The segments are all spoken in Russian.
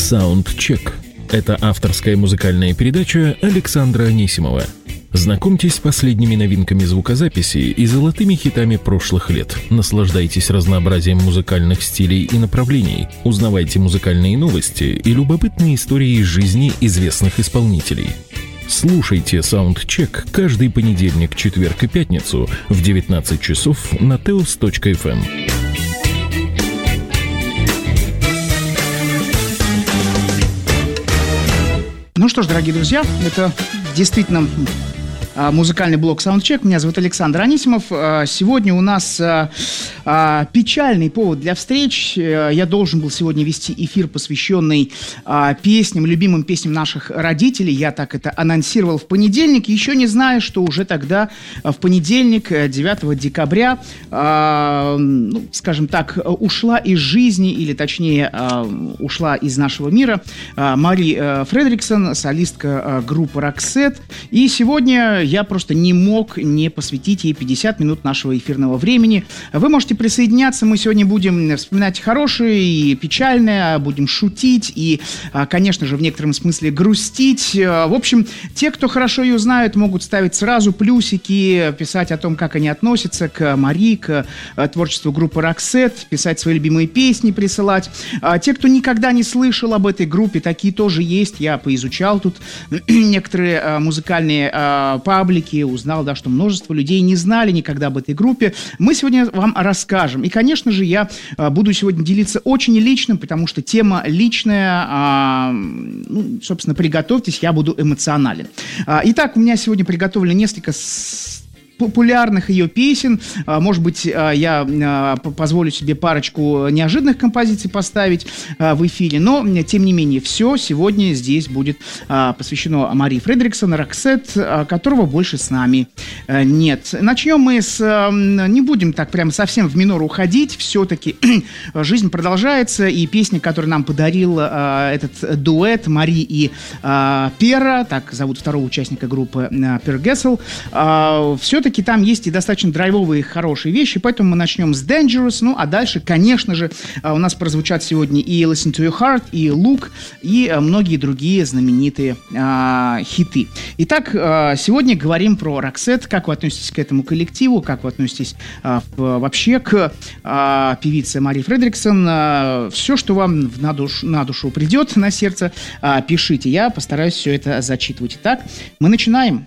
Soundcheck. Это авторская музыкальная передача Александра Анисимова. Знакомьтесь с последними новинками звукозаписи и золотыми хитами прошлых лет. Наслаждайтесь разнообразием музыкальных стилей и направлений. Узнавайте музыкальные новости и любопытные истории из жизни известных исполнителей. Слушайте Soundcheck каждый понедельник, четверг и пятницу в 19 часов на teos.fm. Ну что ж, дорогие друзья, это действительно музыкальный блог Soundcheck. Меня зовут Александр Анисимов. Сегодня у нас печальный повод для встреч. Я должен был сегодня вести эфир, посвященный песням, любимым песням наших родителей. Я так это анонсировал в понедельник, еще не зная, что уже тогда, в понедельник, 9 декабря, скажем так, ушла из жизни, или точнее, ушла из нашего мира Мари Фредриксон, солистка группы Roxette. И сегодня я просто не мог не посвятить ей 50 минут нашего эфирного времени. Вы можете присоединяться, мы сегодня будем вспоминать хорошее и печальное, будем шутить и, конечно же, в некотором смысле грустить. В общем, те, кто хорошо ее знают, могут ставить сразу плюсики, писать о том, как они относятся к Мари, к творчеству группы Roxette, писать свои любимые песни, присылать. Те, кто никогда не слышал об этой группе, такие тоже есть. Я поизучал тут некоторые музыкальные паблики, узнал, да, что множество людей не знали никогда об этой группе. Мы сегодня вам расскажем. И, конечно же, я буду сегодня делиться очень личным, потому что тема личная. Собственно, приготовьтесь, я буду эмоционален. Итак, у меня сегодня приготовлено несколько популярных ее песен. Может быть, я позволю себе парочку неожиданных композиций поставить в эфире, но, тем не менее, все сегодня здесь будет посвящено Мари Фредриксон, Roxette, которого больше с нами нет. Начнем мы с... Не будем так прям совсем в минор уходить, все-таки жизнь продолжается, и песня, которую нам подарил этот дуэт Мари и Пера, так зовут второго участника группы, Пер Гессел, все-таки там есть и достаточно драйвовые, хорошие вещи, поэтому мы начнем с Dangerous, а дальше, конечно же, у нас прозвучат сегодня и Listen to Your Heart, и Look, и многие другие знаменитые хиты. Итак, сегодня говорим про Roxette. Как вы относитесь к этому коллективу, как вы относитесь вообще к певице Мари Фредриксон. Все, что вам на душу придет, на сердце, пишите. Я постараюсь все это зачитывать. Итак, мы начинаем.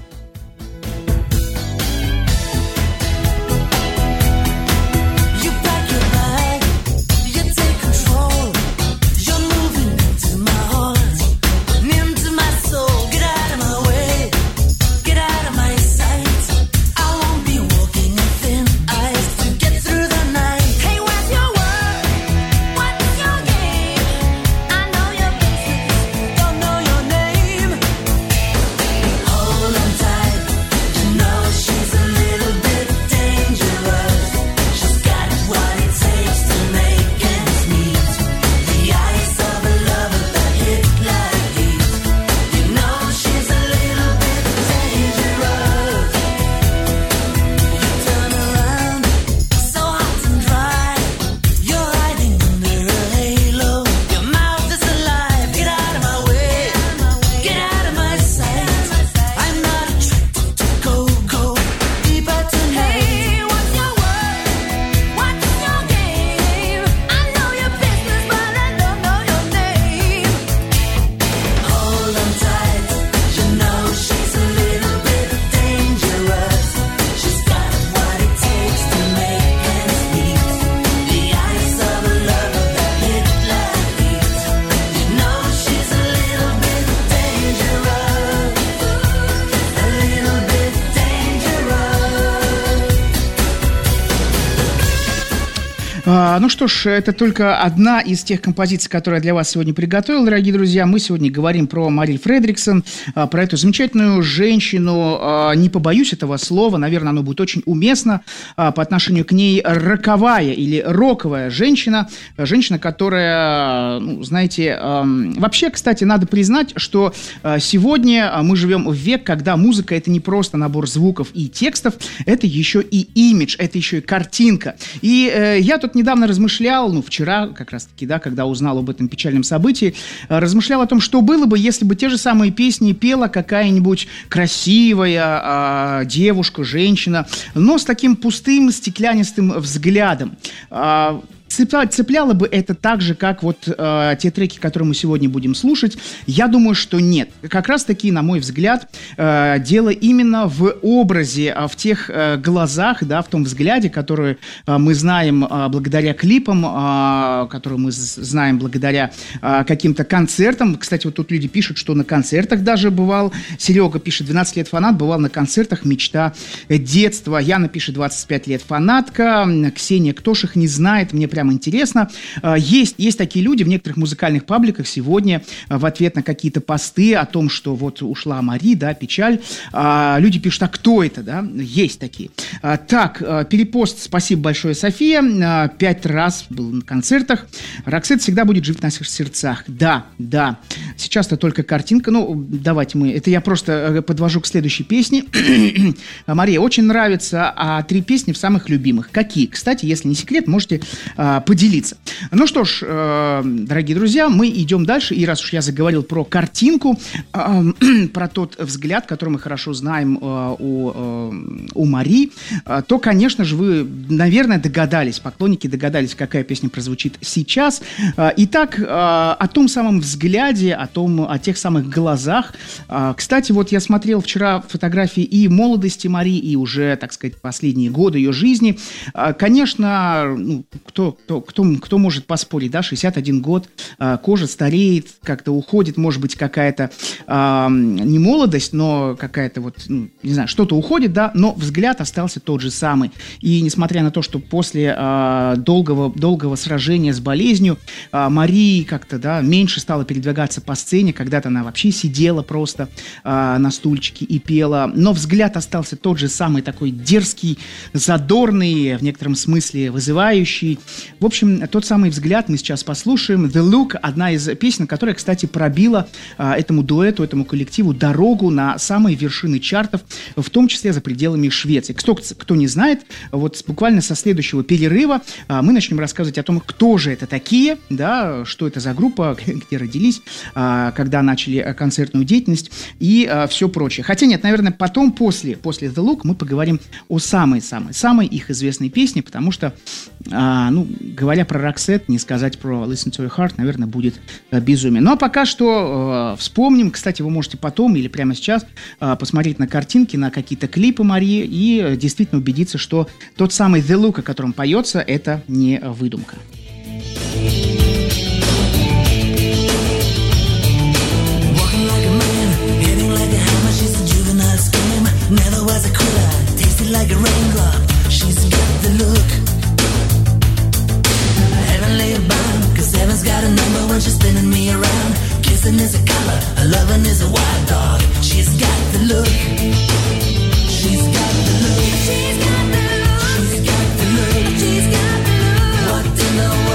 Ну что ж, это только одна из тех композиций, которые я для вас сегодня приготовил, дорогие друзья. Мы сегодня говорим про Мари Фредриксон, про эту замечательную женщину. Не побоюсь этого слова, наверное, оно будет очень уместно по отношению к ней. Роковая или роковая женщина. Женщина, которая, знаете... Вообще, кстати, надо признать, что сегодня мы живем в век, когда музыка — это не просто набор звуков и текстов, это еще и имидж, это еще и картинка. И я тут недавно недавно размышлял, вчера как раз-таки, да, когда узнал об этом печальном событии, размышлял о том, что было бы, если бы те же самые песни пела какая-нибудь красивая девушка, женщина, но с таким пустым, стеклянистым взглядом. Цепляло бы это так же, как вот те треки, которые мы сегодня будем слушать? Я думаю, что нет. Как раз-таки, на мой взгляд, дело именно в образе, в тех глазах, да, в том взгляде, который мы знаем благодаря клипам, который мы знаем благодаря каким-то концертам. Кстати, вот тут люди пишут, что на концертах даже бывал. Серега пишет, 12 лет фанат, бывал на концертах, мечта детства. Яна пишет, 25 лет фанатка. Ксения Ктоших не знает, мне прям интересно. Есть такие люди в некоторых музыкальных пабликах сегодня в ответ на какие-то посты о том, что вот ушла Мари, да, печаль. Люди пишут, а кто это, да? Есть такие. Так, перепост, спасибо большое, София. 5 раз был на концертах. Роксет всегда будет жить в наших сердцах. Да. Сейчас-то только картинка. Давайте это я просто подвожу к следующей песне. Мария, очень нравится 3 песни в самых любимых. Какие? Кстати, если не секрет, можете поделиться. Ну что ж, дорогие друзья, мы идем дальше. И раз уж я заговорил про картинку, про тот взгляд, который мы хорошо знаем у Мари, то, конечно же, вы, наверное, догадались, поклонники догадались, какая песня прозвучит сейчас. Итак, о том самом взгляде, о тех самых глазах. Кстати, вот я смотрел вчера фотографии и молодости Мари, и уже, так сказать, последние годы ее жизни. Конечно, кто может поспорить, да, 61 год, кожа стареет, как-то уходит, может быть, какая-то не молодость, но какая-то вот, не знаю, что-то уходит, да, но взгляд остался тот же самый. И несмотря на то, что после долгого сражения с болезнью Мари как-то, да, меньше стала передвигаться по сцене, когда-то она вообще сидела просто на стульчике и пела, но взгляд остался тот же самый, такой дерзкий, задорный, в некотором смысле вызывающий. В общем, тот самый взгляд мы сейчас послушаем. The Look — одна из песен, которая, кстати, пробила этому дуэту, этому коллективу дорогу на самые вершины чартов, в том числе за пределами Швеции. Кто не знает, вот буквально со следующего перерыва мы начнем рассказывать о том, кто же это такие, да, что это за группа, где родились, когда начали концертную деятельность и все прочее. Хотя нет, наверное, потом, после The Look, мы поговорим о самой их известной песне, потому что, говоря про Роксет, не сказать про Listen to Your Heart, наверное, будет безумие. Ну, а пока что вспомним. Кстати, вы можете потом или прямо сейчас посмотреть на картинки, на какие-то клипы Марии и действительно убедиться, что тот самый The Look, о котором поется, это не выдумка. Heaven's got a number when she's spinning me around. Kissing is a color, her loving is a wild dog. She's got the look. She's got the look. She's got the look. She's got the look. She's got the look. What in the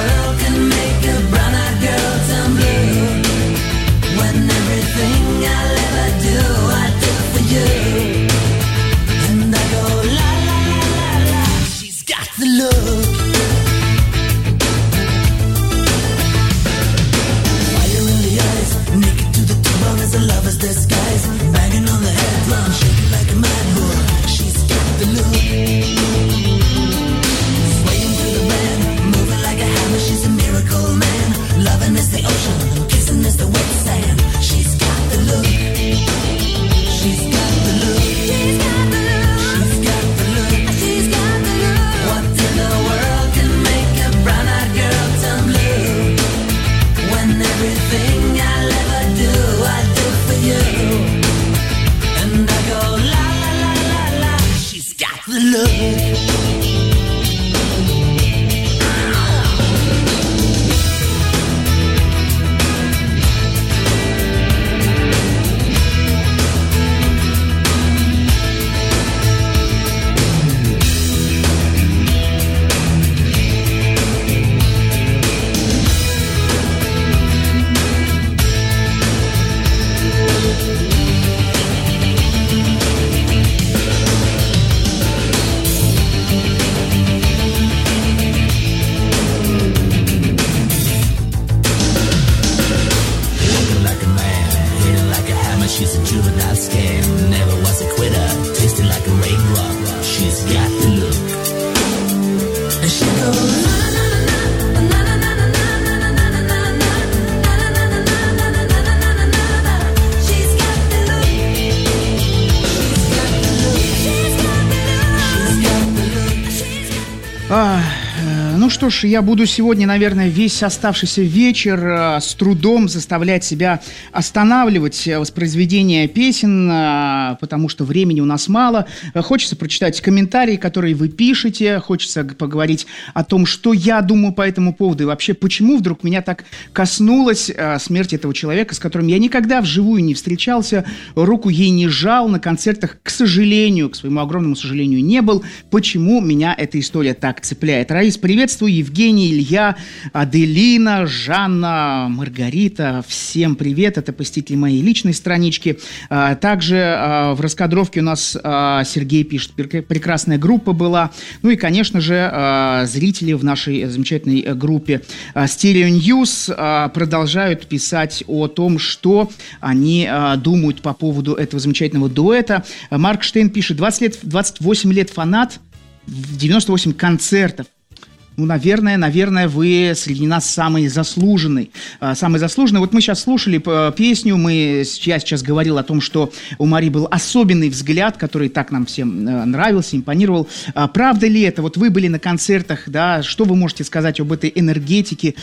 She's a juvenile scam, never was a quitter, tasting like a raindrop. She's got the look. And she goes. Ну что ж, я буду сегодня, наверное, весь оставшийся вечер с трудом заставлять себя останавливать воспроизведение песен, потому что времени у нас мало. Хочется прочитать комментарии, которые вы пишете, хочется поговорить о том, что я думаю по этому поводу и вообще, почему вдруг меня так коснулась смерть этого человека, с которым я никогда вживую не встречался, руку ей не жал, на концертах, к сожалению, к своему огромному сожалению, не был. Почему меня эта история так цепляет? Раис, приветствую, Евгений, Илья, Аделина, Жанна, Маргарита. Всем привет, это посетители моей личной странички. Также в раскадровке у нас Сергей пишет, прекрасная группа была. Ну и, конечно же, зрители в нашей замечательной группе Stereo News продолжают писать о том, что они думают по поводу этого замечательного дуэта. Марк Штейн пишет, 28 лет фанат, 98 концертов. Ну, наверное, вы среди нас самый заслуженный. Вот мы сейчас слушали песню, я сейчас говорил о том, что у Мари был особенный взгляд, который так нам всем нравился, импонировал. Правда ли это? Вот вы были на концертах, да, что вы можете сказать об этой энергетике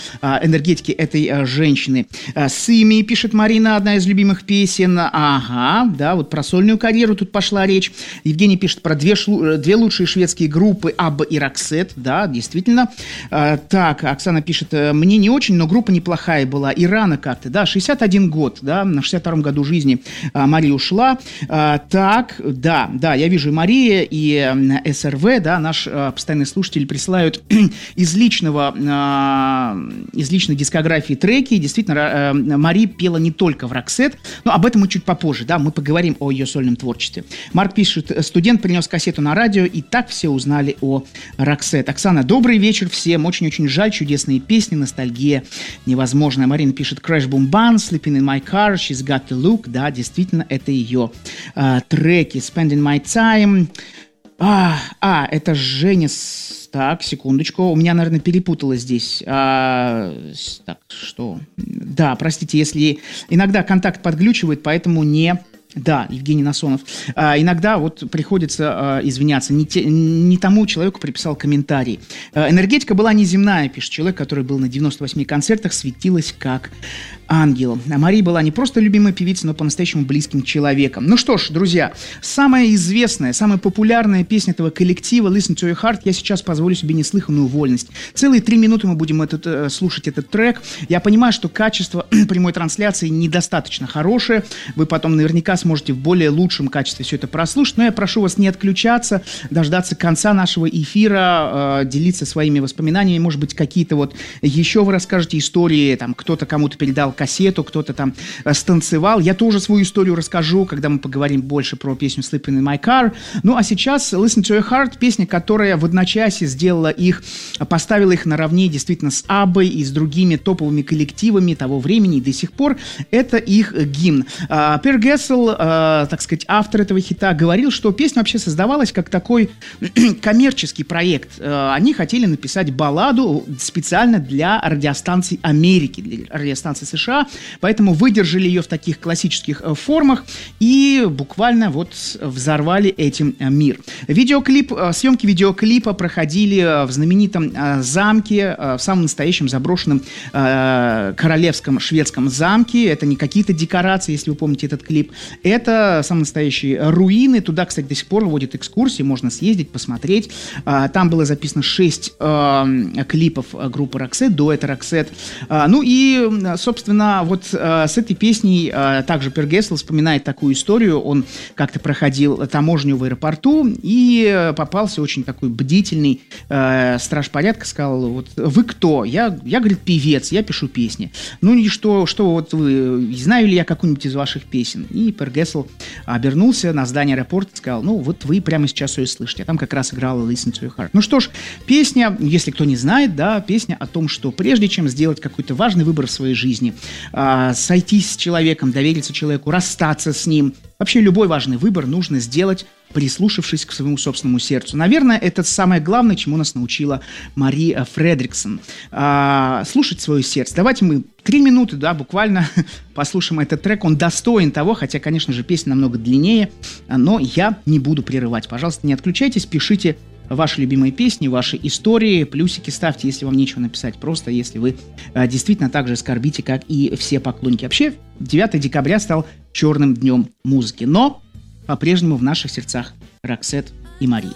этой женщины? «Сыми», пишет Марина, одна из любимых песен. Ага, да, вот про сольную карьеру тут пошла речь. Евгений пишет про две лучшие шведские группы «Абба» и «Роксет», да, действительно. Так, Оксана пишет, мне не очень, но группа неплохая была, и рано как-то, да, 61 год, да, на 62-м году жизни Мария ушла. Так, да, я вижу и Мария, и СРВ, да, наш постоянный слушатель присылают из личной дискографии треки. Действительно, Мари пела не только в «Роксет», но об этом мы чуть попозже, да, мы поговорим о ее сольном творчестве. Марк пишет, студент принес кассету на радио, и так все узнали о «Роксет». Оксана, добрый вечер всем. Очень-очень жаль. Чудесные песни, ностальгия невозможная. Марина пишет Crash Boom Band, Sleeping in My Car, She's Got the Look. Да, действительно, это ее треки. Spending My Time. Это Женя. Так, секундочку. У меня, наверное, перепуталось здесь. Так, что? Да, простите, если иногда контакт подглючивает, поэтому не... Да, Евгений Насонов. Иногда вот приходится извиняться. Не тому человеку приписал комментарий. Энергетика была неземная, пишет человек, который был на 98 концертах, светилась как ангел. Мария была не просто любимой певицей, но по-настоящему близким человеком. Ну что ж, друзья, самая известная, самая популярная песня этого коллектива Listen to Your Heart, я сейчас позволю себе неслыханную вольность. Целые 3 минуты мы будем слушать этот трек. Я понимаю, что качество прямой трансляции недостаточно хорошее. Вы потом наверняка сможете в более лучшем качестве все это прослушать, но я прошу вас не отключаться, дождаться конца нашего эфира, делиться своими воспоминаниями, может быть, какие-то вот еще вы расскажете истории, там, кто-то кому-то передал кассету, кто-то там станцевал. Я тоже свою историю расскажу, когда мы поговорим больше про песню Sleeping in My Car. Ну, а сейчас Listen to Your Heart, песня, которая в одночасье поставила их наравне действительно с Аббой и с другими топовыми коллективами того времени и до сих пор. Это их гимн. Per Gessle, так сказать, автор этого хита, говорил, что песня вообще создавалась как такой коммерческий проект. Они хотели написать балладу специально для радиостанций Америки, для радиостанций США, поэтому выдержали ее в таких классических формах и буквально вот взорвали этим мир. Съемки видеоклипа проходили в знаменитом замке, в самом настоящем заброшенном королевском шведском замке. Это не какие-то декорации, если вы помните этот клип. Это самые настоящие руины. Туда, кстати, до сих пор водят экскурсии, можно съездить, посмотреть. Там было записано 6 клипов группы Roxette, дуэта Roxette. Ну и, собственно, вот с этой песней также Per Gessle вспоминает такую историю. Он как-то проходил таможню в аэропорту и попался очень такой бдительный страж порядка, сказал, вот вы кто? Я говорит, певец, я пишу песни. Ну и что вот вы, знаю ли я какую-нибудь из ваших песен? И Per Per Gessle обернулся на здание аэропорта и сказал: ну, вот вы прямо сейчас ее слышите. А там как раз играла Listen to Your Heart. Ну что ж, песня, если кто не знает, да, песня о том, что прежде чем сделать какой-то важный выбор в своей жизни, сойтись с человеком, довериться человеку, расстаться с ним, вообще любой важный выбор нужно сделать, прислушавшись к своему собственному сердцу. Наверное, это самое главное, чему нас научила Мари Фредриксон. Слушать свое сердце. Давайте мы 3 минуты, да, буквально послушаем этот трек. Он достоин того, хотя, конечно же, песня намного длиннее, но я не буду прерывать. Пожалуйста, не отключайтесь, пишите ваши любимые песни, ваши истории, плюсики ставьте, если вам нечего написать, просто если вы действительно так же скорбите, как и все поклонники. Вообще, 9 декабря стал черным днем музыки, но по-прежнему в наших сердцах Роксет и Мария.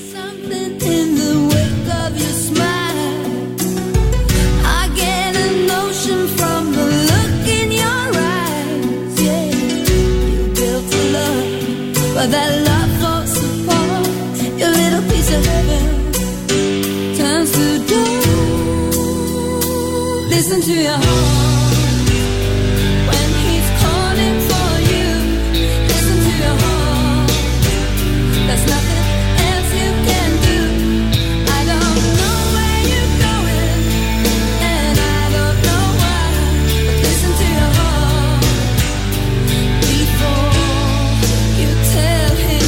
Listen to your heart when he's calling for you. Listen to your heart. There's nothing else you can do. I don't know where you're going, and I don't know why. But listen to your heart before you tell him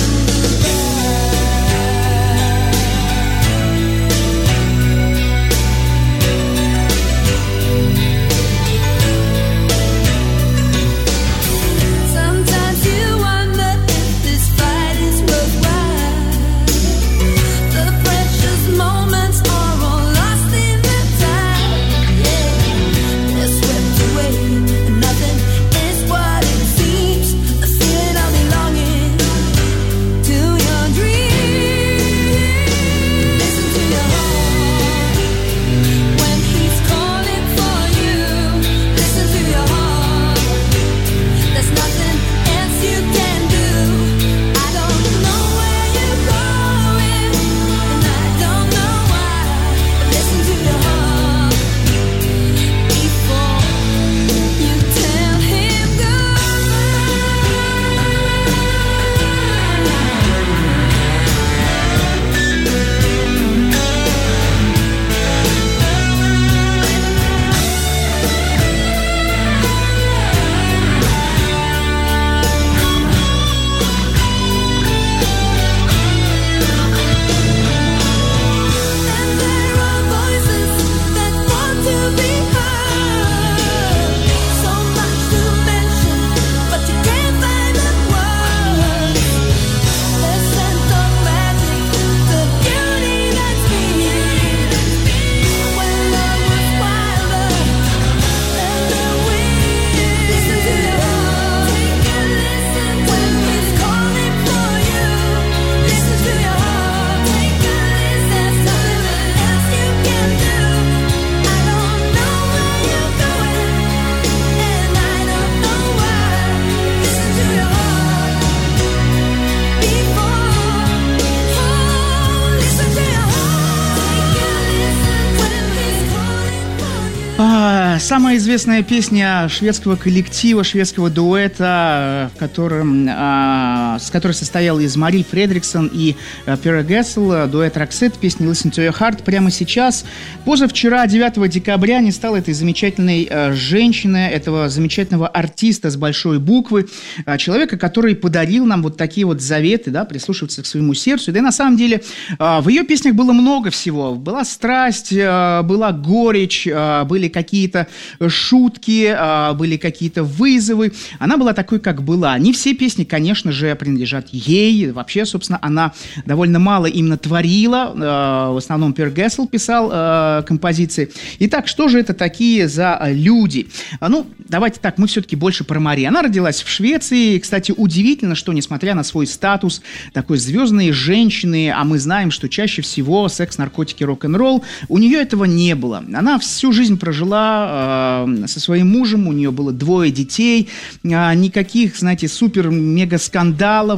Самая известная песня шведского коллектива, шведского дуэта, с которой состоял из Мари Фредриксон и Per Gessle, дуэт Роксет, песня Listen to Your Heart. Прямо сейчас, позавчера, 9 декабря, не стало этой замечательной женщины, этого замечательного артиста с большой буквы, человека, который подарил нам вот такие вот заветы, да, прислушиваться к своему сердцу. Да и на самом деле в ее песнях было много всего. Была страсть, была горечь, были какие-то шутки, были какие-то вызовы. Она была такой, как была. Не все песни, конечно же, принадлежат ей. Вообще, собственно, она довольно мало именно творила. В основном Per Gessle писал композиции. Итак, что же это такие за люди? Ну, давайте так, мы все-таки больше про Мари. Она родилась в Швеции. Кстати, удивительно, что, несмотря на свой статус такой звездной женщины, а мы знаем, что чаще всего секс, наркотики, рок-н-ролл, у нее этого не было. Она всю жизнь прожила со своим мужем, у нее было 2 детей, никаких, знаете, супер-мега-скандалов,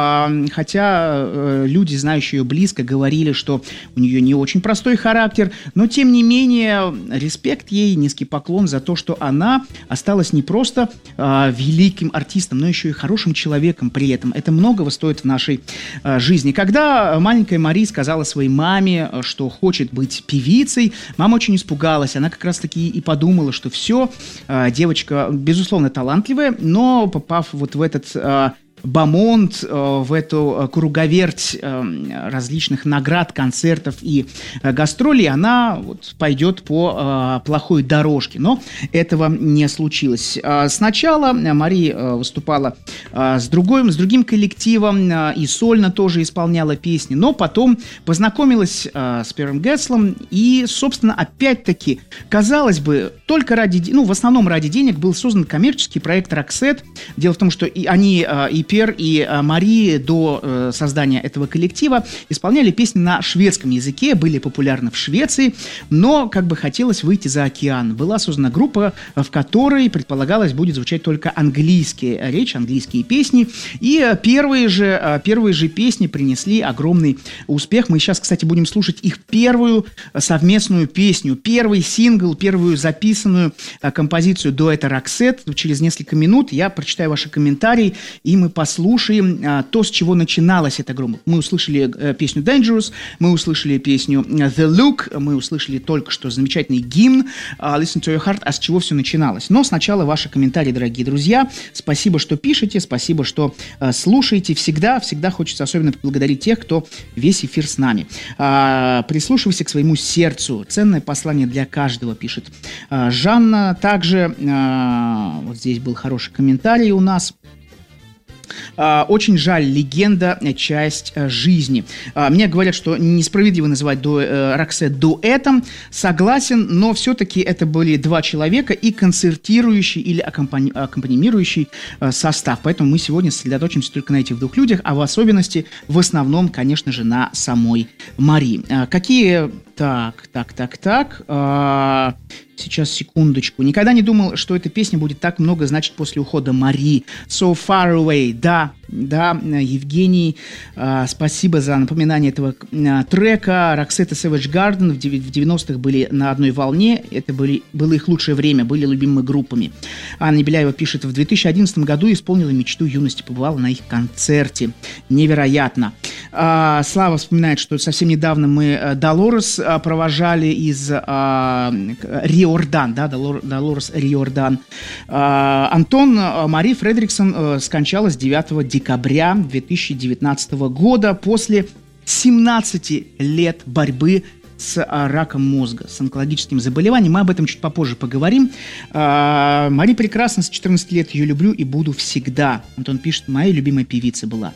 хотя люди, знающие ее близко, говорили, что у нее не очень простой характер, но, тем не менее, респект ей, низкий поклон за то, что она осталась не просто великим артистом, но еще и хорошим человеком при этом. Это многого стоит в нашей жизни. Когда маленькая Мари сказала своей маме, что хочет быть певицей, мама очень испугалась. Она как раз-таки и подумала, что все, девочка, безусловно, талантливая, но попав вот в этот бомонд, в эту круговерть различных наград, концертов и гастролей, она вот пойдет по плохой дорожке. Но этого не случилось. Сначала Мари выступала с другим коллективом и сольно тоже исполняла песни, но потом познакомилась с Пером Гесслом и, собственно, опять-таки, казалось бы, только в основном ради денег был создан коммерческий проект Roxette. Дело в том, что и Пер, и Мари до создания этого коллектива исполняли песни на шведском языке, были популярны в Швеции, но как бы хотелось выйти за океан. Была создана группа, в которой, предполагалось, будет звучать только английская речь, английские песни, и первые же песни принесли огромный успех. Мы сейчас, кстати, будем слушать их первую совместную песню, первый сингл, первую записанную композицию дуэта Roxette. Через несколько минут я прочитаю ваши комментарии, и мы послушаем то, с чего начиналась эта группа. Мы услышали песню Dangerous, мы услышали песню The Look, мы услышали только что замечательный гимн Listen to Your Heart, а с чего все начиналось. Но сначала ваши комментарии, дорогие друзья. Спасибо, что пишете, спасибо, что слушаете. Всегда хочется особенно поблагодарить тех, кто весь эфир с нами. Прислушивайся к своему сердцу. Ценное послание для каждого, пишет Жанна. Также вот здесь был хороший комментарий у нас. Очень жаль, легенда, часть жизни. Мне говорят, что несправедливо называть Roxette дуэтом. Согласен, но все-таки это были 2 человека и концертирующий или аккомпанирующий состав. Поэтому мы сегодня сосредоточимся только на этих 2 людях, а в особенности, в основном, конечно же, на самой Мари. Какие... Так. Сейчас, секундочку. Никогда не думал, что эта песня будет так много значить после ухода Мари. So Far Away. Да, Евгений, спасибо за напоминание этого трека. Roxette и Savage Garden в 90-х были на одной волне. Это было их лучшее время, были любимыми группами. Анна Беляева пишет, в 2011 году исполнила мечту юности, побывала на их концерте. Невероятно. Слава вспоминает, что совсем недавно мы Долорес провожали из Риордан, Долорес Риордан. Антон, Мари Фредриксон скончалась 9 декабря 2019 года после 17 лет борьбы с раком мозга, с онкологическим заболеванием. Мы об этом чуть попозже поговорим. Мари прекрасна, с 14 лет ее люблю и буду всегда. Антон пишет, моя любимая певица была.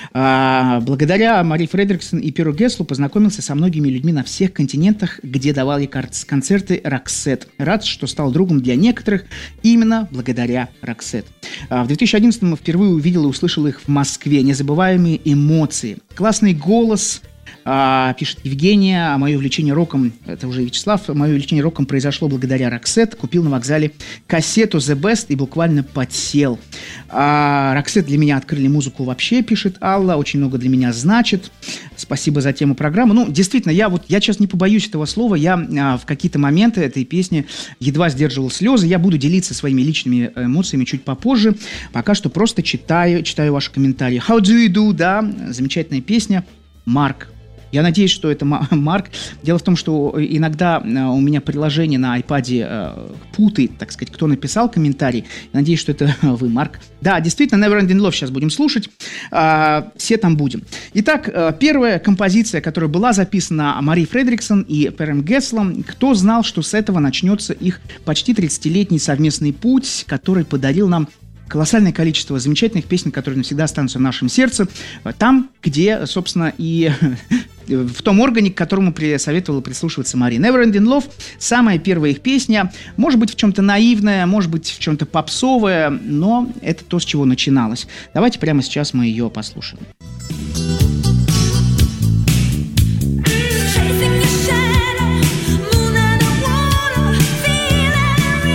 Благодаря Мари Фредриксон и Перу Гесслу познакомился со многими людьми на всех континентах, где давали концерты Roxette. Рад, что стал другом для некоторых именно благодаря Roxette. В 2011-м впервые увидел и услышал их в Москве. Незабываемые эмоции. Классный голос, пишет Евгения. Мое увлечение роком, это уже Вячеслав, мое увлечение роком произошло благодаря Roxette. Купил на вокзале кассету The Best и буквально подсел. Roxette для меня открыли музыку вообще, пишет Алла. Очень много для меня значит. Спасибо за тему программы. Ну, действительно, я сейчас не побоюсь этого слова. Я в какие-то моменты этой песни едва сдерживал слезы. Я буду делиться своими личными эмоциями чуть попозже. Пока что просто читаю ваши комментарии. How do you do? Да, замечательная песня. Марк. Я надеюсь, что это Марк. Дело в том, что иногда у меня приложение на iPad путает, так сказать, кто написал комментарий. Я надеюсь, что это вы, Марк. Да, действительно, Never Ending Love сейчас будем слушать. Все там будем. Итак, первая композиция, которая была записана Мари Фредриксон и Пером Гесслом. Кто знал, что с этого начнется их почти 30-летний совместный путь, который подарил нам колоссальное количество замечательных песен, которые навсегда останутся в нашем сердце. Там, где, собственно, и в том органе, к которому советовала прислушиваться Мари. Never Ending Love, самая первая их песня, может быть, в чем-то наивная, может быть, в чем-то попсовая, но это то, с чего начиналось. Давайте прямо сейчас мы ее послушаем. Chasing your shadow, moon and the water, feeling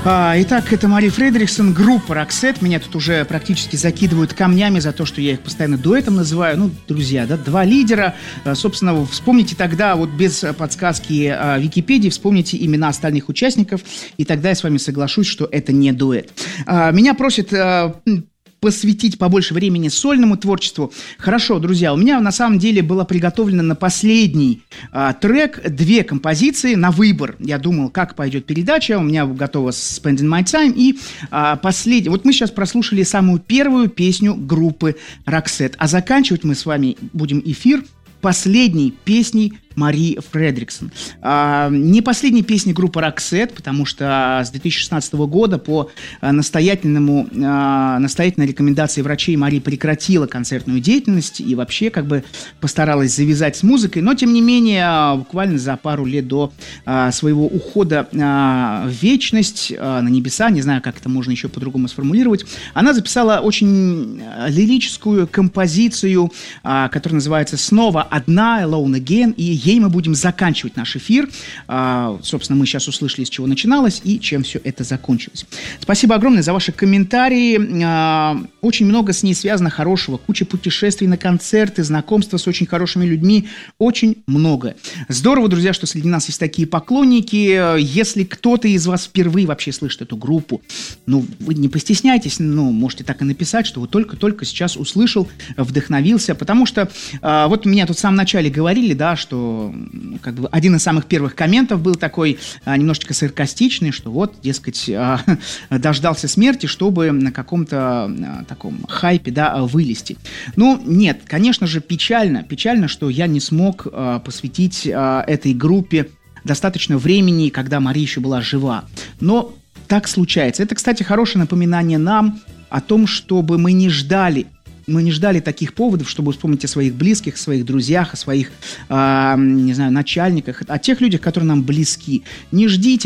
Итак, это Мари Фредриксон, группа Roxette. Меня тут уже практически закидывают камнями за то, что я их постоянно дуэтом называю. Ну, друзья, да, два лидера. Собственно, вспомните тогда, вот без подсказки Википедии, вспомните имена остальных участников, и тогда я с вами соглашусь, что это не дуэт. Меня просят посвятить побольше времени сольному творчеству. Хорошо, друзья, у меня на самом деле было приготовлено на последний трек 2 композиции на выбор. Я думал, как пойдет передача, у меня готова Spending My Time, и последний. Вот мы сейчас прослушали самую первую песню группы Roxette, а заканчивать мы с вами будем эфир последней песней Мари Фредриксон. Не последней песни группы Roxette, потому что с 2016 года по настоятельной рекомендации врачей Мари прекратила концертную деятельность и вообще как бы постаралась завязать с музыкой, но тем не менее буквально за пару лет до своего ухода в вечность, на небеса, не знаю, как это можно еще по-другому сформулировать, она записала очень лирическую композицию, которая называется «Снова одна», «Alone Again», и ей мы будем заканчивать наш эфир. Собственно, мы сейчас услышали, с чего начиналось и чем все это закончилось. Спасибо огромное за ваши комментарии. Очень много с ней связано хорошего. Куча путешествий на концерты, знакомства с очень хорошими людьми. Очень много. Здорово, друзья, что среди нас есть такие поклонники. Если кто-то из вас впервые вообще слышит эту группу, ну, вы не постесняйтесь, можете так и написать, что вы только-только сейчас услышал, вдохновился. Потому что вот меня тут в самом начале говорили, да, что как бы один из самых первых комментов был такой немножечко саркастичный, что вот, дескать, дождался смерти, чтобы на каком-то таком хайпе, да, вылезти. Ну, нет, конечно же, печально, что я не смог посвятить этой группе достаточно времени, когда Мари еще была жива. Но так случается. Это, кстати, хорошее напоминание нам о том, чтобы мы не ждали таких поводов, чтобы вспомнить о своих близких, о своих друзьях, о своих, не знаю, начальниках, о тех людях, которые нам близки. Не ждите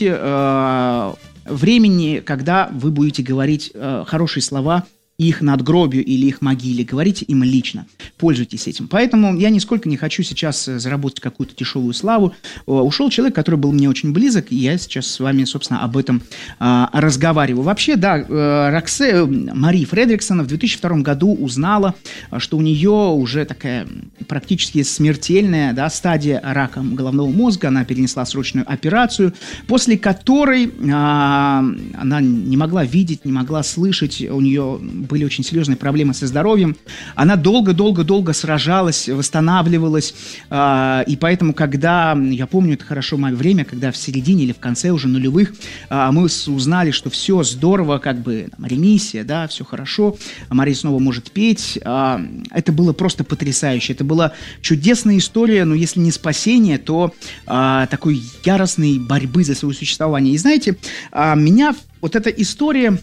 времени, когда вы будете говорить хорошие слова их надгробию или их могиле. Говорите им лично. Пользуйтесь этим. Поэтому я нисколько не хочу сейчас заработать какую-то дешевую славу. Ушел человек, который был мне очень близок, и я сейчас с вами, собственно, об этом разговариваю. Вообще, да, Мари Фредриксон в 2002 году узнала, что у нее уже такая практически смертельная, да, стадия рака головного мозга. Она перенесла срочную операцию, после которой она не могла видеть, не могла слышать. У нее были очень серьезные проблемы со здоровьем. Она долго сражалась, восстанавливалась. И поэтому, когда, я помню это хорошо время, когда в середине или в конце уже нулевых мы узнали, что все здорово, как бы ремиссия, да, все хорошо, Мария снова может петь. Это было просто потрясающе. Это была чудесная история, но если не спасение, то такой яростной борьбы за свое существование. И знаете, меня вот эта история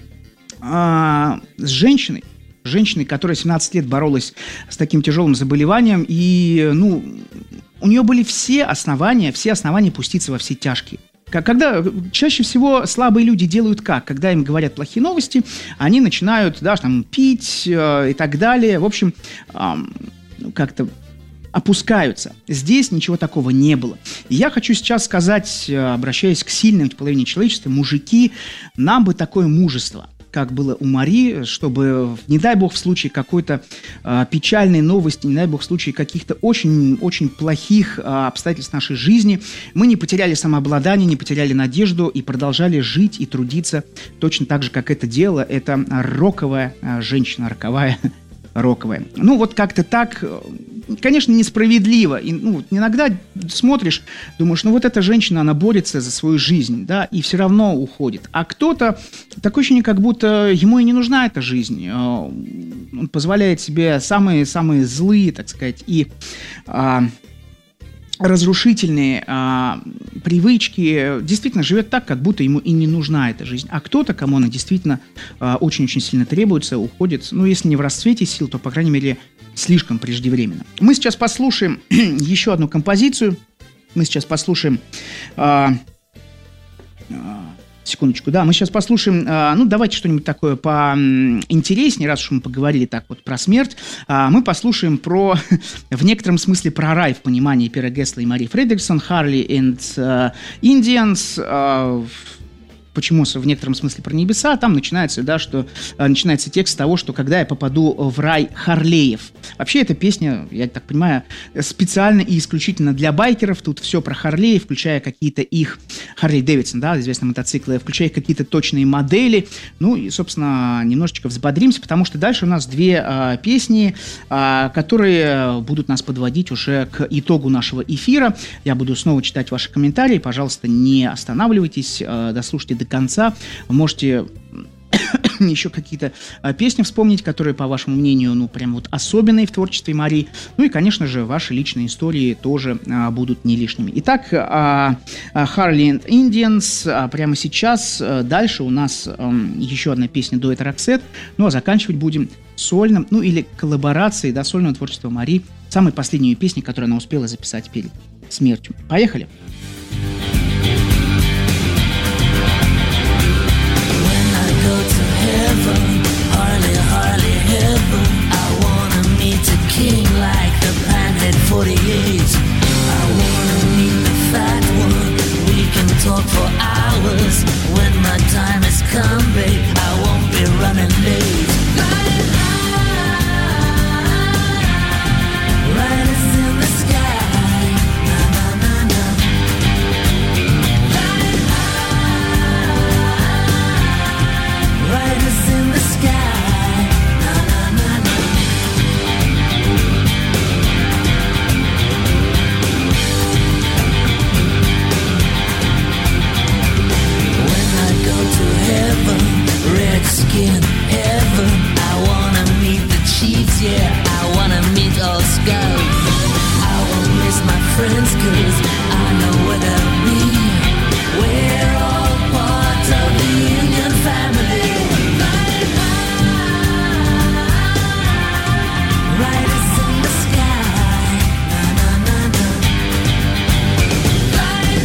с женщиной, которая 17 лет боролась с таким тяжелым заболеванием, и, у нее были все основания пуститься во все тяжкие. Когда чаще всего слабые люди делают как? Когда им говорят плохие новости, они начинают, да, там, пить и так далее. В общем, как-то опускаются. Здесь ничего такого не было. И я хочу сейчас сказать, обращаясь к сильной половине человечества, мужики, нам бы такое мужество, как было у Мари, чтобы, не дай бог, в случае какой-то печальной новости, не дай бог, в случае каких-то очень плохих обстоятельств нашей жизни, мы не потеряли самообладание, не потеряли надежду и продолжали жить и трудиться точно так же, как это делала эта роковая женщина, роковая. Ну, вот как-то так, конечно, несправедливо. И, иногда смотришь, думаешь, вот эта женщина, она борется за свою жизнь, да, и все равно уходит. А кто-то, такое ощущение, как будто ему и не нужна эта жизнь. Он позволяет себе самые злые, так сказать, и разрушительные привычки, действительно живет так, как будто ему и не нужна эта жизнь. А кто-то, кому она действительно очень-очень сильно требуется, уходит, если не в расцвете сил, то, по крайней мере, слишком преждевременно. Мы сейчас послушаем еще одну композицию. Мы сейчас послушаем... Секундочку, да, мы сейчас послушаем, давайте что-нибудь такое поинтереснее, раз уж мы поговорили так вот про смерть, мы послушаем в некотором смысле про рай в понимании Пира Гесла и Мари Фредриксон, Harley and Indians, почему в некотором смысле про небеса, там начинается, да, что начинается текст с того, что когда я попаду в рай Харлеев. Вообще эта песня, я так понимаю, специально и исключительно для байкеров. Тут все про Харлей, включая какие-то их Харли Дэвидсон, да, известные мотоциклы, включая какие-то точные модели. Ну и, собственно, немножечко взбодримся, потому что дальше у нас две песни, которые будут нас подводить уже к итогу нашего эфира. Я буду снова читать ваши комментарии. Пожалуйста, не останавливайтесь, дослушайте до конца. Вы можете еще какие-то песни вспомнить, которые, по вашему мнению, ну, прям вот особенные в творчестве Марии. Ну и, конечно же, ваши личные истории тоже будут не лишними. Итак, Harley and Indians прямо сейчас. Дальше у нас еще одна песня дуэта Roxette. Ну, а заканчивать будем сольным, ну, или коллаборацией, да, сольного творчества Марии. Самой последней песни, которую она успела записать перед смертью. Поехали! Harley, Harley, heaven. I wanna meet the king like the Planet 48. I wanna meet the fat one. We can talk for hours. When my time has come, babe, I won't be running late. Flying high, riders in the sky. Na na na na. Flying high, riders in the sky. Redskin heaven. I wanna meet the chiefs, yeah. I wanna meet all scouts. I won't miss my friends, cause I know where they'll be. We're all part of the Union family. Riders in the sky. Na na na na. Flying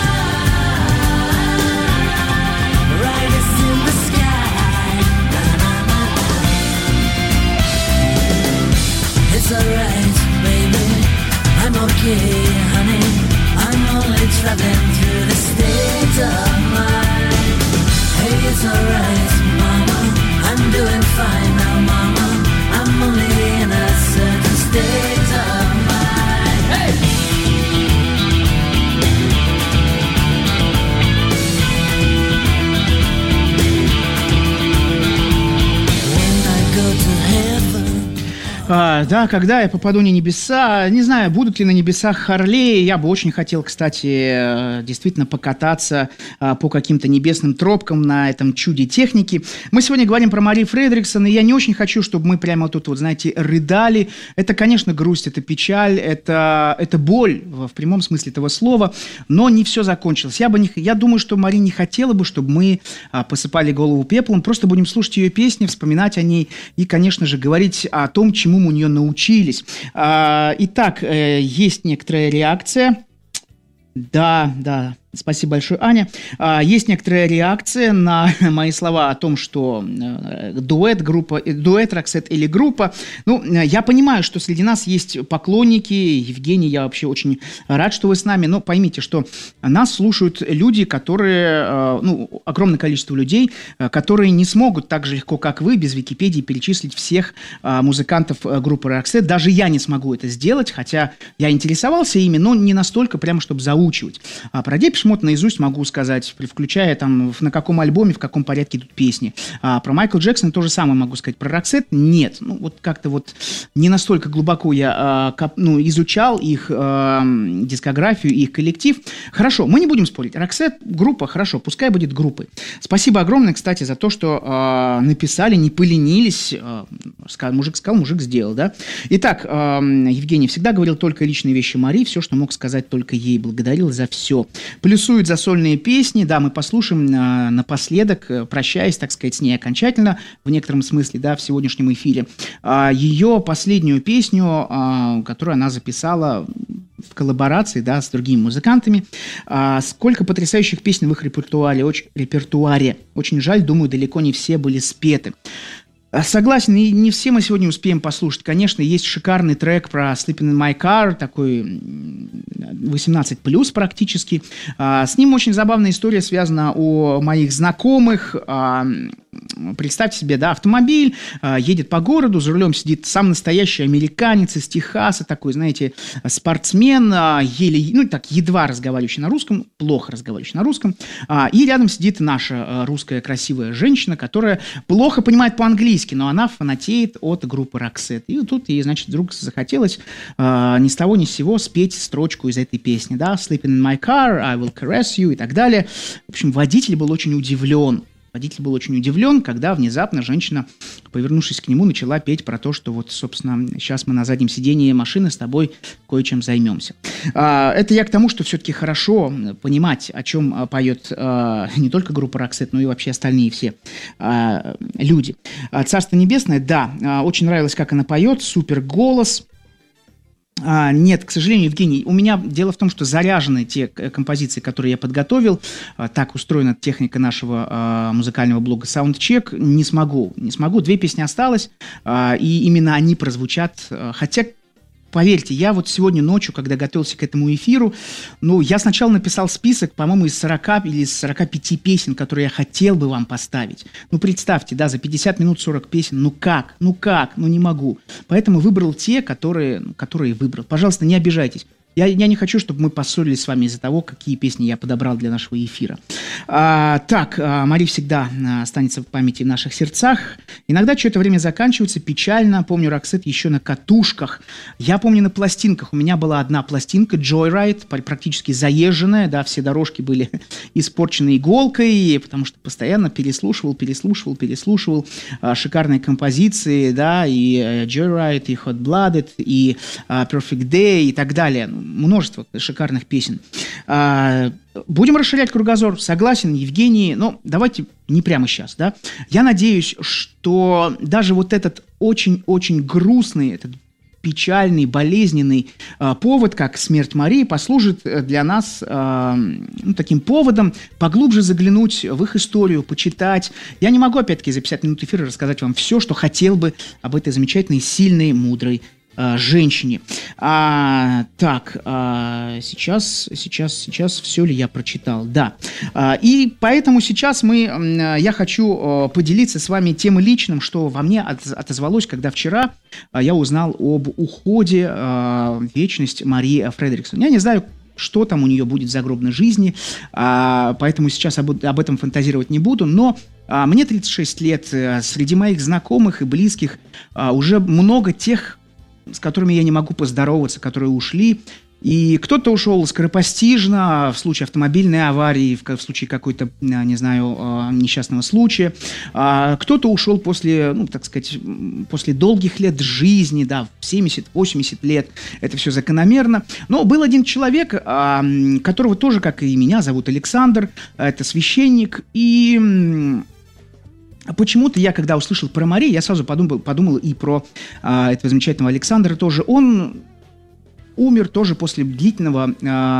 high. Riders in the sky. It's alright, baby, I'm okay, honey. I'm only traveling through the state of mind. Hey, it's alright, mama, I'm doing fine now, mama. I'm only in a certain state of mind. Hey! When I go to heaven. Да, когда я попаду на небеса, не знаю, будут ли на небесах Харлеи, я бы очень хотел, кстати, действительно покататься по каким-то небесным тропкам на этом чуде техники. Мы сегодня говорим про Мари Фредриксон, и я не очень хочу, чтобы мы прямо тут, вот, знаете, рыдали. Это, конечно, грусть, это печаль, это боль в прямом смысле этого слова, но не все закончилось. Я думаю, что Мари не хотела бы, чтобы мы посыпали голову пеплом, просто будем слушать ее песни, вспоминать о ней и, конечно же, говорить о том, чему мы у нее научились. Итак, есть некоторая реакция. Да, спасибо большое, Аня. Есть некоторая реакция на мои слова о том, что дуэт Roxette или группа. Ну, я понимаю, что среди нас есть поклонники. Евгений, я вообще очень рад, что вы с нами. Но поймите, что нас слушают люди, которые, огромное количество людей, которые не смогут так же легко, как вы, без Википедии перечислить всех музыкантов группы Roxette. Даже я не смогу это сделать, хотя я интересовался ими, но не настолько прямо, чтобы заучивать. Про Депеш Мод наизусть могу сказать, включая там, на каком альбоме, в каком порядке идут песни. Про Майкла Джексона то же самое могу сказать. Про Roxette нет. Ну, вот как-то вот не настолько глубоко я изучал их дискографию, их коллектив. Хорошо, мы не будем спорить. Roxette группа, хорошо, пускай будет группой. Спасибо огромное, кстати, за то, что написали, не поленились. Мужик сказал, мужик сделал, да? Итак, Евгений всегда говорил только личные вещи Мари, все, что мог сказать только ей. Благодарил за все. Плюсует за сольные песни. Да, мы послушаем напоследок, прощаясь, так сказать, с ней окончательно, в некотором смысле, да, в сегодняшнем эфире, ее последнюю песню, которую она записала в коллаборации, да, с другими музыкантами. Сколько потрясающих песен в их репертуаре. Очень жаль, думаю, далеко не все были спеты. Согласен, и не все мы сегодня успеем послушать. Конечно, есть шикарный трек про Sleeping in My Car, такой 18+, практически. С ним очень забавная история связана о моих знакомых. Представьте себе, да, автомобиль, едет по городу, за рулем сидит сам настоящий американец из Техаса, такой, знаете, спортсмен, едва разговаривающий на русском, плохо разговаривающий на русском, и рядом сидит наша русская красивая женщина, которая плохо понимает по-английски, но она фанатеет от группы Roxette. И тут ей, значит, вдруг захотелось ни с того ни с сего спеть строчку из этой песни, да, Sleeping in my car, I will caress you и так далее. В общем, водитель был очень удивлен. Когда внезапно женщина, повернувшись к нему, начала петь про то, что вот, собственно, сейчас мы на заднем сидении машины с тобой кое-чем займемся. Это я к тому, что все-таки хорошо понимать, о чем поет не только группа Roxette, но и вообще остальные все люди. «Царство небесное», да, очень нравилось, как она поет, супер голос. Нет, к сожалению, Евгений, у меня дело в том, что заряжены те композиции, которые я подготовил, так устроена техника нашего музыкального блога Soundcheck, не смогу, 2 песни осталось, и именно они прозвучат, хотя... Поверьте, я вот сегодня ночью, когда готовился к этому эфиру, я сначала написал список, по-моему, из 40 или из 45 песен, которые я хотел бы вам поставить. Представьте, да, за 50 минут 40 песен, не могу. Поэтому выбрал те, которые выбрал. Пожалуйста, не обижайтесь. Я не хочу, чтобы мы поссорились с вами из-за того, какие песни я подобрал для нашего эфира. Мари всегда останется в памяти в наших сердцах. Иногда что-то время заканчивается печально. Помню Roxette еще на катушках. Я помню на пластинках. У меня была одна пластинка Joyride, практически заезженная. Да, все дорожки были испорчены иголкой, потому что постоянно переслушивал шикарные композиции, да, и Joyride, и Hot Blooded, и Perfect Day, и так далее. Множество шикарных песен. Будем расширять кругозор. Согласен, Евгений, но давайте не прямо сейчас, да. Я надеюсь, что даже вот этот очень-очень грустный, этот печальный, болезненный повод, как смерть Марии, послужит для нас таким поводом поглубже заглянуть в их историю, почитать. Я не могу, опять-таки, за 50 минут эфира рассказать вам все, что хотел бы об этой замечательной, сильной, мудрой женщине. Сейчас все ли я прочитал? Да. И поэтому сейчас я хочу поделиться с вами тем личным, что во мне отозвалось, когда вчера я узнал об уходе в вечность Марии Фредриксон. Я не знаю, что там у нее будет в загробной жизни, поэтому сейчас об этом фантазировать не буду, но мне 36 лет, среди моих знакомых и близких уже много тех, с которыми я не могу поздороваться, которые ушли. И кто-то ушел скоропостижно, в случае автомобильной аварии, в случае какой-то, не знаю, несчастного случая. Кто-то ушел после, после долгих лет жизни, да, в 70-80 лет. Это все закономерно. Но был один человек, которого тоже, как и меня, зовут Александр. Это священник. И... почему-то я, когда услышал про Мари, я сразу подумал и про этого замечательного Александра тоже. Он умер тоже после длительной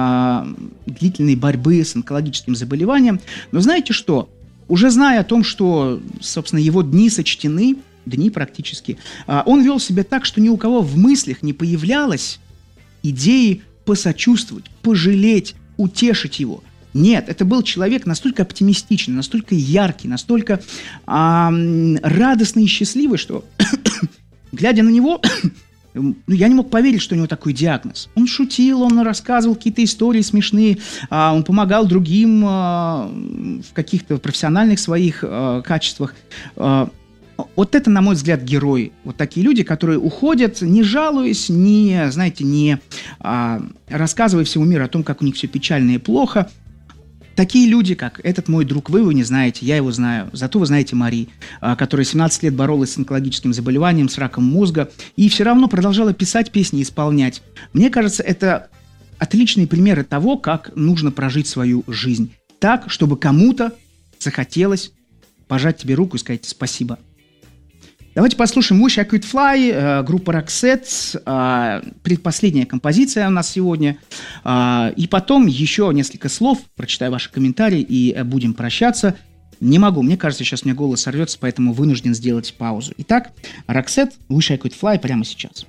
борьбы с онкологическим заболеванием. Но знаете что? Уже зная о том, что, собственно, его дни сочтены, дни практически, он вел себя так, что ни у кого в мыслях не появлялось идеи посочувствовать, пожалеть, утешить его. Нет, это был человек настолько оптимистичный, настолько яркий, настолько радостный и счастливый, что, глядя на него, я не мог поверить, что у него такой диагноз. Он шутил, он рассказывал какие-то истории смешные, он помогал другим в каких-то профессиональных своих качествах. Вот это, на мой взгляд, герои. Вот такие люди, которые уходят, не жалуясь, не рассказывая всему миру о том, как у них все печально и плохо. Такие люди, как этот мой друг, вы его не знаете, я его знаю. Зато вы знаете Мари, которая 17 лет боролась с онкологическим заболеванием, с раком мозга, и все равно продолжала писать песни и исполнять. Мне кажется, это отличные примеры того, как нужно прожить свою жизнь. Так, чтобы кому-то захотелось пожать тебе руку и сказать спасибо. Давайте послушаем Wish I Could Fly, группа Roxette, предпоследняя композиция у нас сегодня. И потом еще несколько слов, прочитаю ваши комментарии и будем прощаться. Не могу, мне кажется, сейчас у меня голос сорвется, поэтому вынужден сделать паузу. Итак, Roxette, Wish I Could Fly прямо сейчас.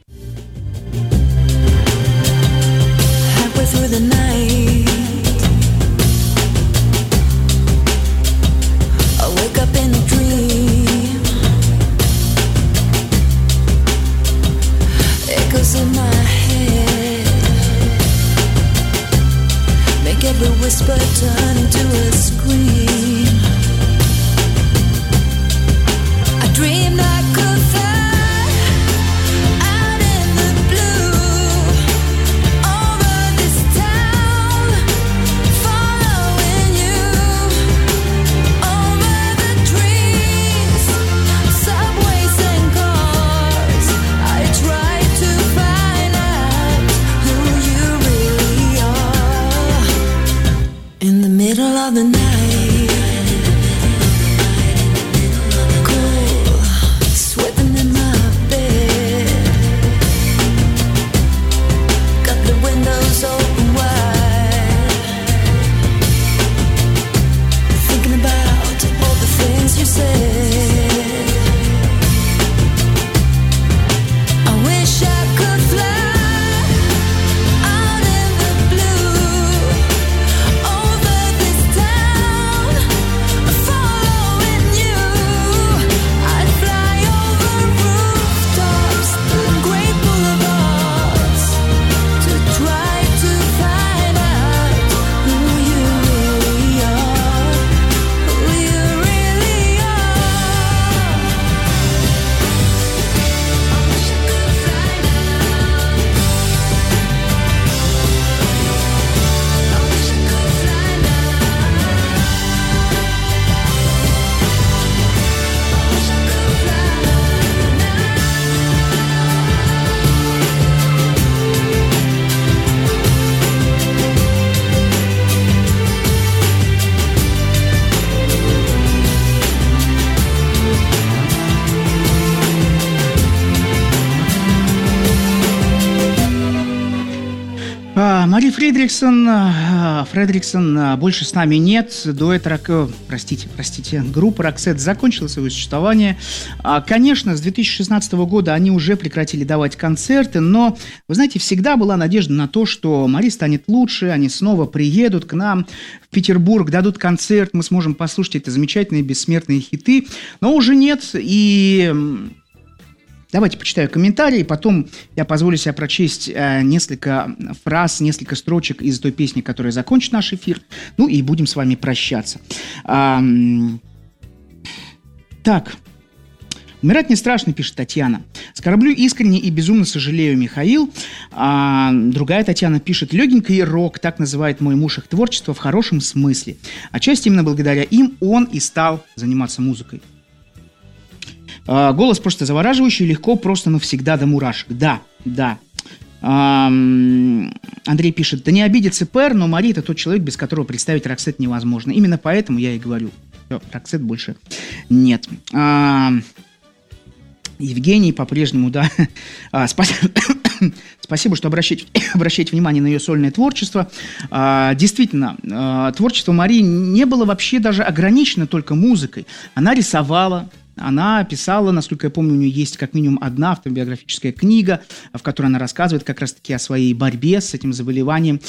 Halfway through the night, I wake up in a dream. Echoes in my head make every whisper turn into a scream. I dreamed I could fly out in the blue over this town, following you over the trees, subways and cars. I tried to find out who you really are. In the middle of the night, Мари Фредриксон больше с нами нет. Дуэт группа Roxette закончила свое существование. Конечно, с 2016 года они уже прекратили давать концерты, но, вы знаете, всегда была надежда на то, что Мари станет лучше, они снова приедут к нам в Петербург, дадут концерт, мы сможем послушать эти замечательные бессмертные хиты, но уже нет, и... Давайте почитаю комментарии, потом я позволю себе прочесть несколько фраз, несколько строчек из той песни, которая закончит наш эфир. Ну и будем с вами прощаться. Так. «Умирать не страшно», пишет Татьяна. «Скорблю искренне и безумно сожалею, Михаил». Другая Татьяна пишет: «Легенький рок», так называет мой муж их творчество в хорошем смысле. Отчасти именно благодаря им он и стал заниматься музыкой. Голос просто завораживающий, легко, просто навсегда до мурашек. Да. Андрей пишет: «Да не обидится Пэр, но Мари — это тот человек, без которого представить Roxette невозможно. Именно поэтому я и говорю, что Roxette больше нет». Евгений по-прежнему, да. Спасибо, что обращаете внимание на ее сольное творчество. Действительно, творчество Мари не было вообще даже ограничено только музыкой. Она рисовала. Она писала, насколько я помню, у нее есть как минимум одна автобиографическая книга, в которой она рассказывает как раз-таки о своей борьбе с этим заболеванием.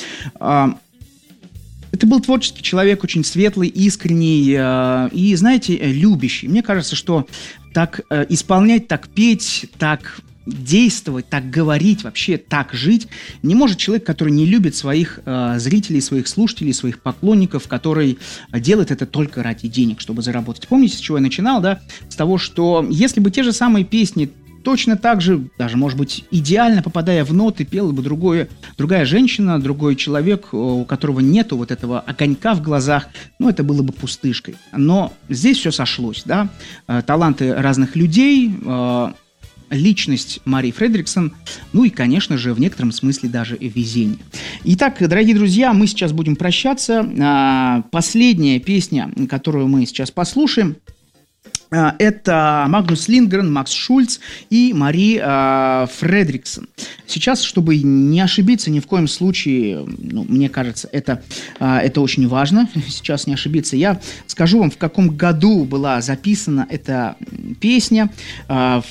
Это был творческий человек, очень светлый, искренний и, знаете, любящий. Мне кажется, что так исполнять, так петь, так действовать, так говорить, вообще так жить не может человек, который не любит своих зрителей, своих слушателей, своих поклонников, который делает это только ради денег, чтобы заработать. Помните, с чего я начинал, да? С того, что если бы те же самые песни точно так же, даже, может быть, идеально попадая в ноты, пела бы другая женщина, другой человек, у которого нету вот этого огонька в глазах, это было бы пустышкой. Но здесь все сошлось, да? Таланты разных людей, личность Мари Фредриксон, и, конечно же, в некотором смысле даже везение. Итак, дорогие друзья, мы сейчас будем прощаться. Последняя песня, которую мы сейчас послушаем, Это Магнус Линдгрен, Макс Шульц и Мари Фредриксон. Сейчас, чтобы не ошибиться ни в коем случае, мне кажется, это очень важно, сейчас не ошибиться, я скажу вам, в каком году была записана эта песня. В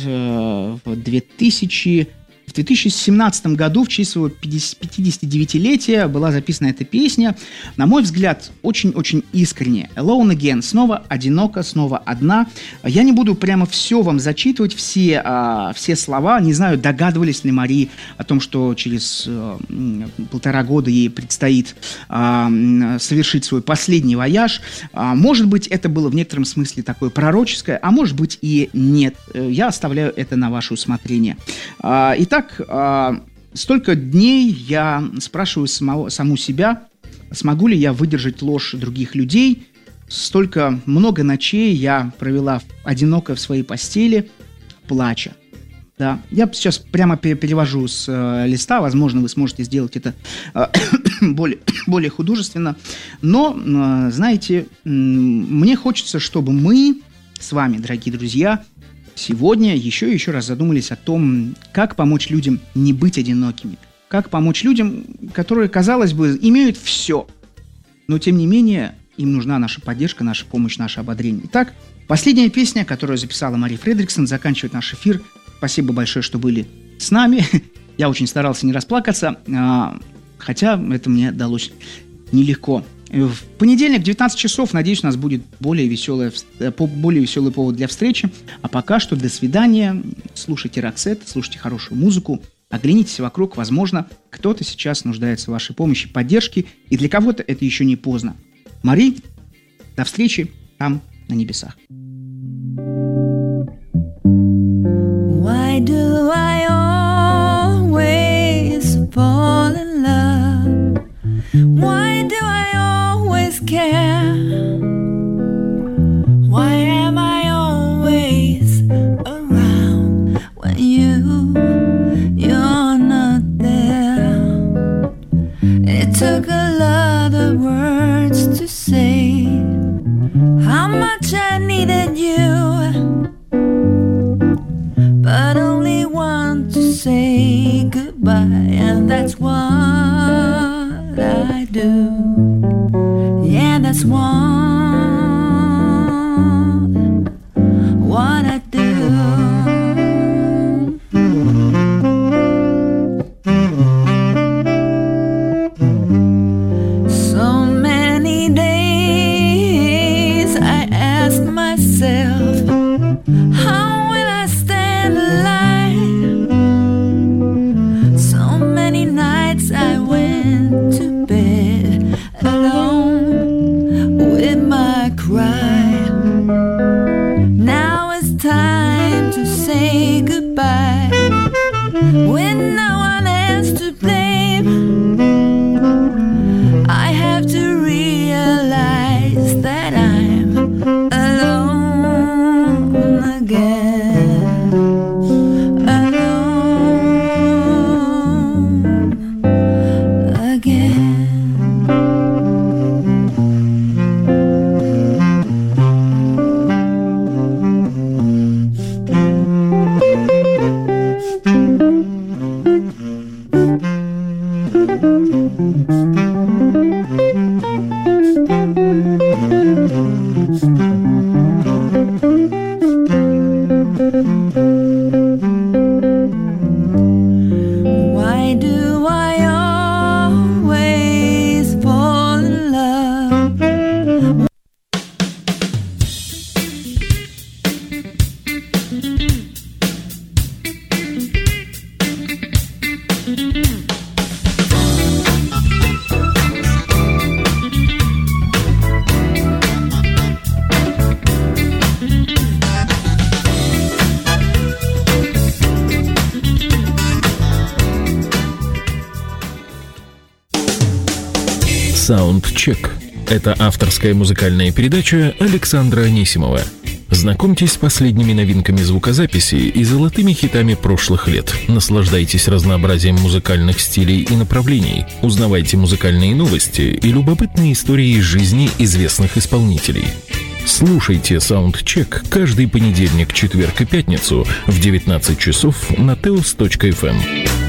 2017 году, в честь своего 59-летия, была записана эта песня. На мой взгляд, очень-очень искренне. Alone Again. Снова одиноко, снова одна. Я не буду прямо все вам зачитывать, все слова. Не знаю, догадывались ли Мари о том, что через 1,5 года ей предстоит совершить свой последний вояж. Может быть, это было в некотором смысле такое пророческое, а может быть и нет. Я оставляю это на ваше усмотрение. Итак, столько дней я спрашиваю саму себя, смогу ли я выдержать ложь других людей. Столько много ночей я провела одиноко в своей постели, плача. Да, я сейчас прямо перевожу с листа, возможно, вы сможете сделать это более художественно. Но, знаете, мне хочется, чтобы мы с вами, дорогие друзья, сегодня еще раз задумались о том, как помочь людям не быть одинокими. Как помочь людям, которые, казалось бы, имеют все. Но, тем не менее, им нужна наша поддержка, наша помощь, наше ободрение. Итак, последняя песня, которую записала Мари Фредриксон, заканчивает наш эфир. Спасибо большое, что были с нами. Я очень старался не расплакаться, хотя это мне далось нелегко. В понедельник в 19 часов, надеюсь, у нас будет более веселый повод для встречи. А пока что до свидания. Слушайте Roxette, слушайте хорошую музыку. Оглянитесь вокруг. Возможно, кто-то сейчас нуждается в вашей помощи, поддержке. И для кого-то это еще не поздно. Мари, до встречи там, на небесах. Why do I always fall in love? Why do I always care? Why am I always around when you're not there? It took a lot of words to say how much I needed you, but only one to say goodbye, and that's what I do. Yeah, that's what I do. So many days I ask myself, how will I stand alive? So many nights I went to bed alone with my cry. Now it's time to say goodbye with no one else to blame. I have to realize that I'm alone again. Alone again. Why do I always fall in love? Саундчек. Это авторская музыкальная передача Александра Анисимова. Знакомьтесь с последними новинками звукозаписи и золотыми хитами прошлых лет. Наслаждайтесь разнообразием музыкальных стилей и направлений. Узнавайте музыкальные новости и любопытные истории из жизни известных исполнителей. Слушайте «Саундчек» каждый понедельник, четверг и пятницу в 19 часов на teos.fm.